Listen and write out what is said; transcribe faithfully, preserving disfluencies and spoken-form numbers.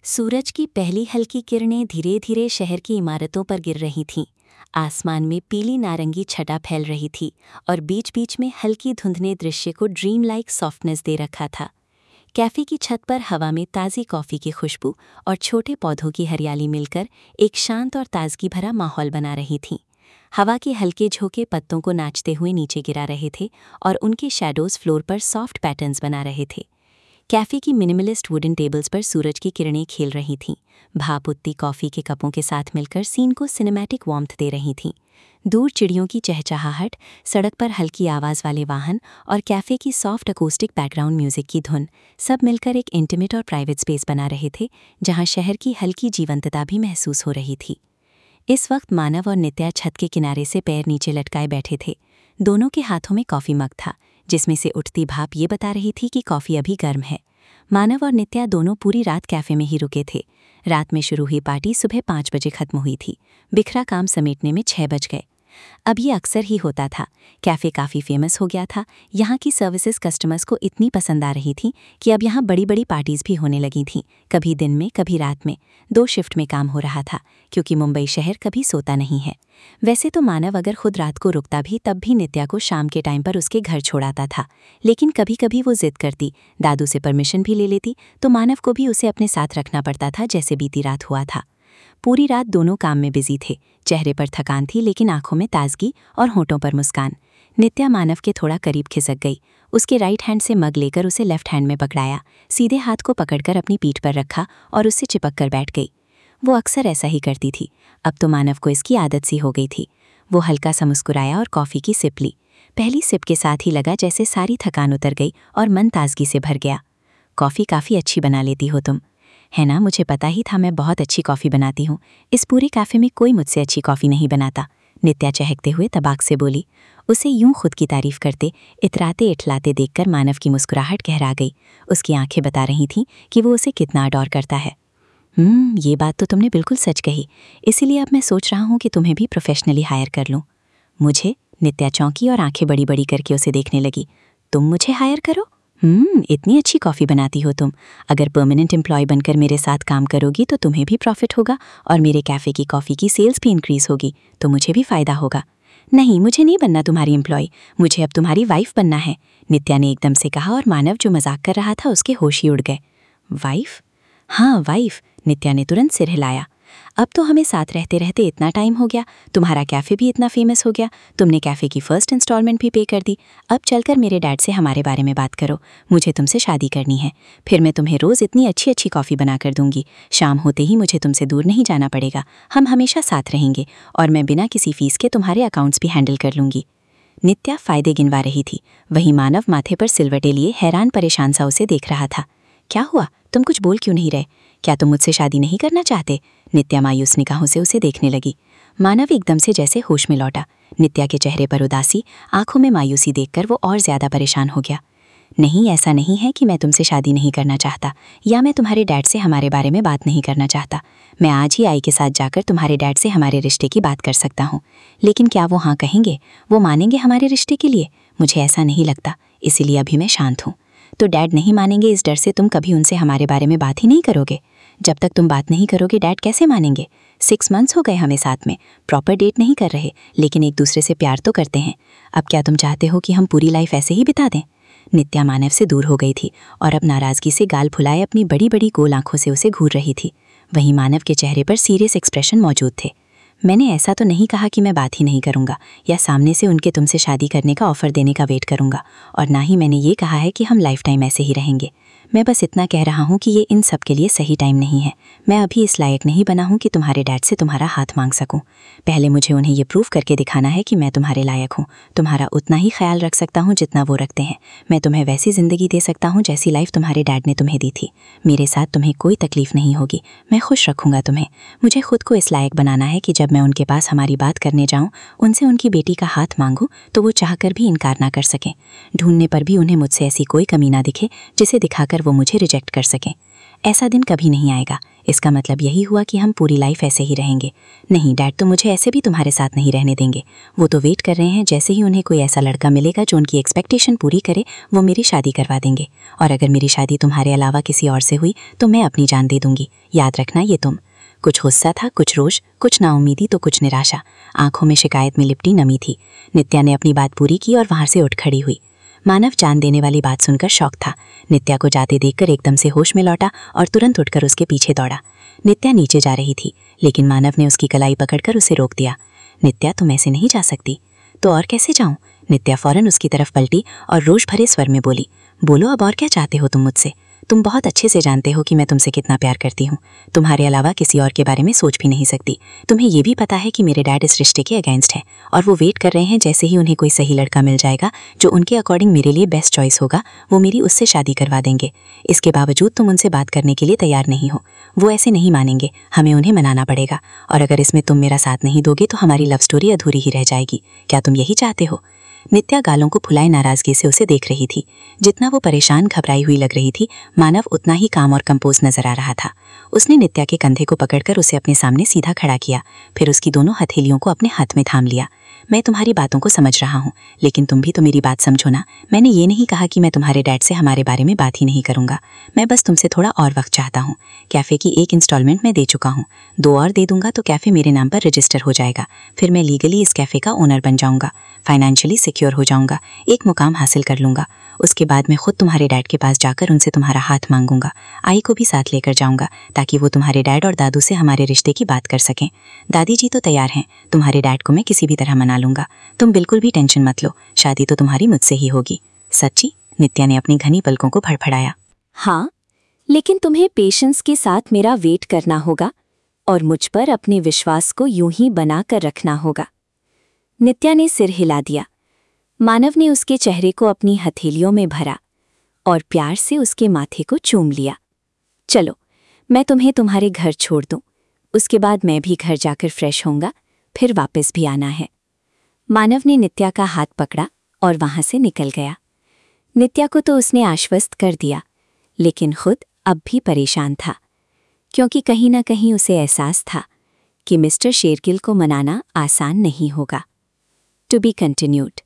सूरज की पहली हल्की किरणें धीरे धीरे शहर की इमारतों पर गिर रही थीं। आसमान में पीली नारंगी छटा फैल रही थी और बीच बीच में हल्की धुंध ने दृश्य को ड्रीम लाइक सॉफ्टनेस दे रखा था। कैफे की छत पर हवा में ताज़ी कॉफ़ी की खुशबू और छोटे पौधों की हरियाली मिलकर एक शांत और ताजगी भरा माहौल बना रही थीं। हवा के हल्के झोंके पत्तों को नाचते हुए नीचे गिरा रहे थे और उनके शैडोज फ्लोर पर सॉफ्ट पैटर्न्स बना रहे थे। कैफे की मिनिमलिस्ट वुडन टेबल्स पर सूरज की किरणें खेल रही थीं, भाप उठती कॉफ़ी के कपों के साथ मिलकर सीन को सिनेमैटिक वार्मथ दे रही थीं। दूर चिड़ियों की चहचहाहट, सड़क पर हल्की आवाज़ वाले वाहन और कैफे की सॉफ्ट अकॉस्टिक बैकग्राउंड म्यूजिक की धुन सब मिलकर एक इंटीमेट और प्राइवेट स्पेस बना रहे थे, जहां शहर की हल्की जीवंतता भी महसूस हो रही थी। इस वक्त मानव और नित्या छत के किनारे से पैर नीचे लटकाए बैठे थे। दोनों के हाथों में कॉफ़ी मग था, जिसमें से उठती भाप ये बता रही थी कि कॉफ़ी अभी गर्म है। मानव और नित्या दोनों पूरी रात कैफ़े में ही रुके थे। रात में शुरू हुई पार्टी सुबह पाँच बजे खत्म हुई थी। बिखरा काम समेटने में छह बज गए। अब ये अक्सर ही होता था। कैफ़े काफ़ी फेमस हो गया था। यहाँ की सर्विसेज कस्टमर्स को इतनी पसंद आ रही थी कि अब यहाँ बड़ी बड़ी पार्टीज़ भी होने लगी थीं, कभी दिन में कभी रात में। दो शिफ्ट में काम हो रहा था, क्योंकि मुंबई शहर कभी सोता नहीं है। वैसे तो मानव अगर खुद रात को रुकता भी तब भी नित्या को शाम के टाइम पर उसके घर छोड़ाता था, लेकिन कभी कभी वो जिद करती, दादू से परमिशन भी ले लेती, तो मानव को भी उसे अपने साथ रखना पड़ता था, जैसे बीती रात हुआ था। पूरी रात दोनों काम में बिजी थे। चेहरे पर थकान थी, लेकिन आंखों में ताजगी और होठों पर मुस्कान। नित्या मानव के थोड़ा करीब खिसक गई। उसके राइट हैंड से मग लेकर उसे लेफ्ट हैंड में पकड़ाया, सीधे हाथ को पकड़कर अपनी पीठ पर रखा और उससे चिपक कर बैठ गई। वो अक्सर ऐसा ही करती थी। अब तो मानव को इसकी आदत सी हो गई थी। वो हल्का सा मुस्कुराया और कॉफ़ी की सिप ली। पहली सिप के साथ ही लगा जैसे सारी थकान उतर गई और मन ताजगी से भर गया। कॉफ़ी काफ़ी अच्छी बना लेती हो तुम, है ना? मुझे पता ही था मैं बहुत अच्छी कॉफ़ी बनाती हूँ। इस पूरे कैफ़े में कोई मुझसे अच्छी कॉफ़ी नहीं बनाता, नित्या चहकते हुए तबाक से बोली। उसे यूं खुद की तारीफ करते, इतराते इठलाते देखकर मानव की मुस्कुराहट गहरा गई। उसकी आंखें बता रही थीं कि वो उसे कितना अडॉर करता है। हम्म ये बात तो तुमने बिल्कुल सच कही। इसीलिए अब मैं सोच रहा हूँ कि तुम्हें भी प्रोफेशनली हायर कर लूँ। मुझे? नित्या चौंकी और आंखें बड़ी बड़ी करके उसे देखने लगी। तुम मुझे हायर करो? हम्म इतनी अच्छी कॉफ़ी बनाती हो तुम। अगर परमानेंट एम्प्लॉय बनकर मेरे साथ काम करोगी तो तुम्हें भी प्रॉफिट होगा और मेरे कैफ़े की कॉफ़ी की सेल्स भी इंक्रीज़ होगी, तो मुझे भी फ़ायदा होगा। नहीं, मुझे नहीं बनना तुम्हारी एम्प्लॉय, मुझे अब तुम्हारी वाइफ बनना है, नित्या ने एकदम से कहा और मानव जो मजाक कर रहा था उसके होश ही उड़ गए। वाइफ? हाँ वाइफ, नित्या ने तुरंत सिर हिलाया। अब तो हमें साथ रहते रहते इतना टाइम हो गया, तुम्हारा कैफ़े भी इतना फेमस हो गया, तुमने कैफ़े की फ़र्स्ट इंस्टॉलमेंट भी पे कर दी। अब चलकर मेरे डैड से हमारे बारे में बात करो। मुझे तुमसे शादी करनी है, फिर मैं तुम्हें रोज़ इतनी अच्छी अच्छी कॉफ़ी बना कर दूंगी। शाम होते ही मुझे तुमसे दूर नहीं जाना पड़ेगा, हम हमेशा साथ रहेंगे और मैं बिना किसी फ़ीस के तुम्हारे अकाउंट्स भी हैंडल कर लूँगी। नित्या फ़ायदे गिनवा रही थी, वहीं मानव माथे पर सिलवटे लिए हैरान परेशान सा उसे देख रहा था। क्या हुआ? तुम कुछ बोल क्यों नहीं रहे? क्या तुम मुझसे शादी नहीं करना चाहते? नित्या मायूस निगाहों से उसे देखने लगी। मानव एकदम से जैसे होश में लौटा। नित्या के चेहरे पर उदासी, आंखों में मायूसी देखकर वो और ज्यादा परेशान हो गया। नहीं, ऐसा नहीं है कि मैं तुमसे शादी नहीं करना चाहता या मैं तुम्हारे डैड से हमारे बारे में बात नहीं करना चाहता। मैं आज ही आई के साथ जाकर तुम्हारे डैड से हमारे रिश्ते की बात कर सकता हूँ, लेकिन क्या वो हाँ कहेंगे? वो मानेंगे हमारे रिश्ते के लिए? मुझे ऐसा नहीं लगता, इसीलिए अभी मैं शांत हूँ। तो डैड नहीं मानेंगे, इस डर से तुम कभी उनसे हमारे बारे में बात ही नहीं करोगे? जब तक तुम बात नहीं करोगे डैड कैसे मानेंगे? सिक्स मंथ्स हो गए हमें साथ में, प्रॉपर डेट नहीं कर रहे, लेकिन एक दूसरे से प्यार तो करते हैं। अब क्या तुम चाहते हो कि हम पूरी लाइफ ऐसे ही बिता दें? नित्या मानव से दूर हो गई थी और अब नाराज़गी से गाल फुलाए अपनी बड़ी बड़ी गोल आंखों से उसे घूर रही थी। वहीं मानव के चेहरे पर सीरियस एक्सप्रेशन मौजूद थे। मैंने ऐसा तो नहीं कहा कि मैं बात ही नहीं करूंगा या सामने से उनके तुमसे शादी करने का ऑफ़र देने का वेट करूंगा, और ना ही मैंने ये कहा है कि हम लाइफ टाइम ऐसे ही रहेंगे। मैं बस इतना कह रहा हूँ कि ये इन सब के लिए सही टाइम नहीं है। मैं अभी इस लायक नहीं बना हूँ कि तुम्हारे डैड से तुम्हारा हाथ मांग सकूँ। पहले मुझे उन्हें ये प्रूव करके दिखाना है कि मैं तुम्हारे लायक हूँ, तुम्हारा उतना ही ख्याल रख सकता हूँ जितना वो रखते हैं। मैं तुम्हें वैसी ज़िंदगी दे सकता हूँ जैसी लाइफ तुम्हारे डैड ने तुम्हें दी थी। मेरे साथ तुम्हें कोई तकलीफ नहीं होगी, मैं खुश रखूँगा तुम्हें। मुझे खुद को इस लायक बनाना है कि जब मैं उनके पास हमारी बात करने जाऊँ, उनसे उनकी बेटी का हाथ मांगूँ तो वो चाहकर भी इनकार ना कर सकें। ढूंढने पर भी उन्हें मुझसे ऐसी कोई कमी ना दिखे जिसे दिखाकर वो मुझे रिजेक्ट कर सकें। ऐसा दिन कभी नहीं आएगा। इसका मतलब यही हुआ कि हम पूरी लाइफ ऐसे ही रहेंगे। नहीं डैड, तो मुझे ऐसे भी तुम्हारे साथ नहीं रहने देंगे। वो तो वेट कर रहे हैं, जैसे ही उन्हें कोई ऐसा लड़का मिलेगा जो उनकी एक्सपेक्टेशन पूरी करे, वो मेरी शादी करवा देंगे। और अगर मेरी शादी तुम्हारे अलावा किसी और से हुई तो मैं अपनी जान दे दूंगी। याद रखना ये तुम। कुछ गुस्सा था, कुछ रोष, कुछ नाउमीदी तो कुछ निराशा। आंखों में शिकायत में लिपटी नमी थी। नित्या ने अपनी बात पूरी की और वहां से उठ खड़ी हुई। मानव जान देने वाली बात सुनकर शौक था। नित्या को जाते देखकर एकदम से होश में लौटा और तुरंत उठकर उसके पीछे दौड़ा। नित्या नीचे जा रही थी, लेकिन मानव ने उसकी कलाई पकड़कर उसे रोक दिया। नित्या, तुम ऐसे नहीं जा सकती। तो और कैसे जाऊं? नित्या फौरन उसकी तरफ पलटी और रोष भरे स्वर में बोली, बोलो अब और क्या चाहते हो तुम मुझसे? तुम बहुत अच्छे से जानते हो कि मैं तुमसे कितना प्यार करती हूँ। तुम्हारे अलावा किसी और के बारे में सोच भी नहीं सकती। तुम्हें ये भी पता है कि मेरे डैड इस रिश्ते के अगेंस्ट हैं और वो वेट कर रहे हैं, जैसे ही उन्हें कोई सही लड़का मिल जाएगा जो उनके अकॉर्डिंग मेरे लिए बेस्ट चॉइस होगा, वो मेरी उससे शादी करवा देंगे। इसके बावजूद तुम उनसे बात करने के लिए तैयार नहीं हो। वो ऐसे नहीं मानेंगे, हमें उन्हें मनाना पड़ेगा। और अगर इसमें तुम मेरा साथ नहीं दोगे तो हमारी लव स्टोरी अधूरी ही रह जाएगी। क्या तुम यही चाहते हो? नित्या गालों को फुलाए नाराजगी से उसे देख रही थी। जितना वो परेशान घबराई हुई लग रही थी, मानव उतना ही काम और कंपोज नजर आ रहा था। उसने नित्या के कंधे को पकड़कर उसे अपने सामने सीधा खड़ा किया, फिर उसकी दोनों हथेलियों को अपने हाथ में थाम लिया। मैं तुम्हारी बातों को समझ रहा हूँ, लेकिन तुम भी तो मेरी बात समझो ना। मैंने ये नहीं कहा कि मैं तुम्हारे डैड से हमारे बारे में बात ही नहीं करूंगा। मैं बस तुमसे थोड़ा और वक्त चाहता हूँ। कैफे की एक इंस्टॉलमेंट मैं दे चुका हूँ, दो और दे दूंगा तो कैफे मेरे नाम पर रजिस्टर हो जाएगा। फिर मैं लीगली इस कैफे का ओनर बन जाऊंगा, फाइनेंशियली सिक्योर हो जाऊंगा, एक मुकाम हासिल कर लूंगा। उसके बाद मैं खुद तुम्हारे डैड के पास जाकर उनसे तुम्हारा हाथ मांगूंगा। आई को भी साथ लेकर जाऊंगा ताकि वो तुम्हारे डैड और दादू से हमारे रिश्ते की बात कर सकें। दादी जी तो तैयार हैं, तुम्हारे डैड को मैं किसी भी तरह मना लूंगा। तुम बिल्कुल भी टेंशन मत लो, शादी तो तुम्हारी मुझसे ही होगी। सच्ची? नित्या ने अपनी घनी पलकों को फड़फड़ाया। हाँ, लेकिन तुम्हें पेशेंस के साथ मेरा वेट करना होगा और मुझ पर अपने विश्वास को यूं ही बना कर रखना होगा। नित्या ने सिर हिला दिया। मानव ने उसके चेहरे को अपनी हथेलियों में भरा और प्यार से उसके माथे को चूम लिया। चलो, मैं तुम्हें तुम्हारे घर छोड़ दूं। उसके बाद मैं भी घर जाकर फ्रेश होऊंगा, फिर वापस भी आना है। मानव ने नित्या का हाथ पकड़ा और वहां से निकल गया। नित्या को तो उसने आश्वस्त कर दिया, लेकिन खुद अब भी परेशान था, क्योंकि कहीं ना कहीं उसे एहसास था कि मिस्टर शेरगिल को मनाना आसान नहीं होगा। To be continued.